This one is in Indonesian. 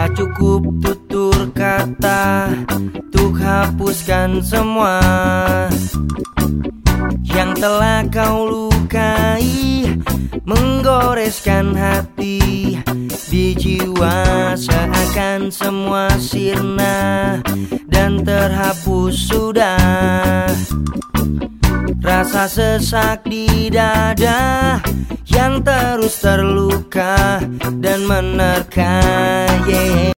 Tak cukup tutur kata untuk hapuskan semua yang telah kau lukai, menggoreskan hati di jiwa. Seakan semua sirna dan terhapus sudah. Rasa sesak di dada yang terus terluka dan menerka, yeah.